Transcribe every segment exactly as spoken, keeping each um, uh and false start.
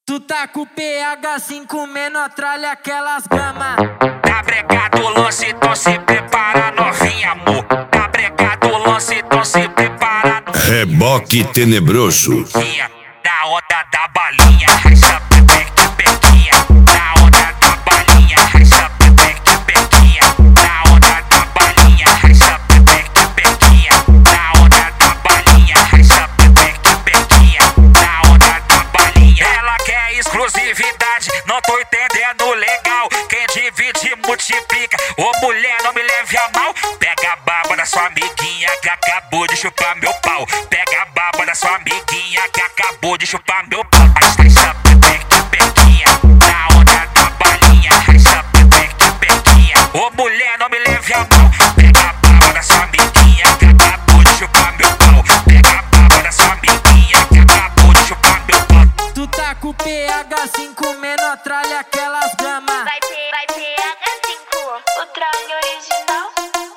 Tu tá com o P H cinco menor, tralha aquelas gama. Tá bregado o lance, então se prepara, novinha, amor. Tá bregado o lance, então se prepara. Reboque tenebroso. Na onda da balinha, racha pepeque, pequinha. Na onda da balinha, racha pepeque, pequinha. Na onda da balinha, racha pepeque, pequinha. Na onda da balinha, racha pepeque, pequinha. Na onda da balinha, ela quer exclusividade, não tô entendendo legal. Quem divide multiplica, ô mulher, não me leve a mal. Pega a baba da sua amiguinha que acabou de chupar meu pau. Pega a baba da sua amiguinha que acabou de chupar meu pau. Racha pepeque, pequinha. Na onda da balinha, racha pepeque, pequinha. Ô mulher, não me leve a mal. Pega a baba da sua amiguinha que acabou de chupar meu pau. Pega a baba da sua amiguinha que acabou de chupar meu pau. Tu tá com o P H cinco menor, tralha aquelas gama. Vai ter, vai ter H cinco, o tralha original.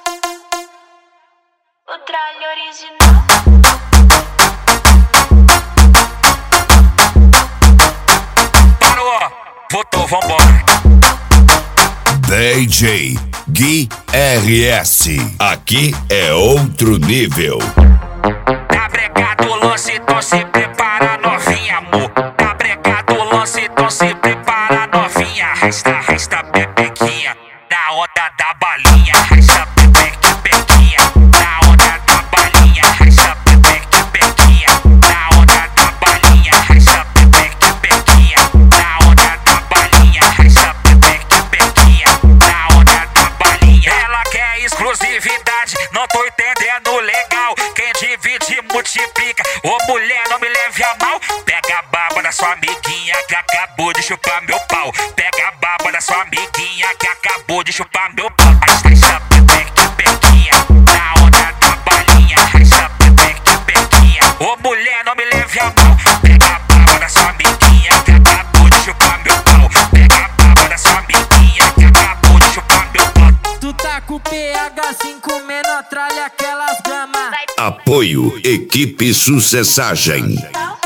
O tralha original. Parou, votou, vambora. D J Gui R S. Aqui é outro nível. Tá bregado o lance, então se prepara, novinha, amor. Tá bregado o lance, então se prepara, novinha. Resta, resta, pepequinha. Na onda da balinha, racha pepeque, pequinha. Na onda da balinha, racha pepeque, pequinha. Na onda da balinha, racha pepeque, pequinha. Na onda da balinha, racha pepeque, pequinha. Na onda da balinha, ela quer exclusividade, não tô entendendo legal. Quem divide multiplica, ô mulher, não me leve a mal. Pega a baba da sua amiguinha que acabou de chupar meu pau. Pega a baba da sua amiguinha que acabou de chupar meu pau. Racha pepeque, pequinha. Na onda da balinha, racha pepeque, pequinha. Ô mulher, não me leve a mal. Pega a baba da sua amiguinha que acabou de chupar meu pau. Pega a baba da sua amiguinha que acabou de chupar meu pau. Tu tá com o P H cinco menor, tralha aquelas gama. Apoio Equipe Sucessagem. Original.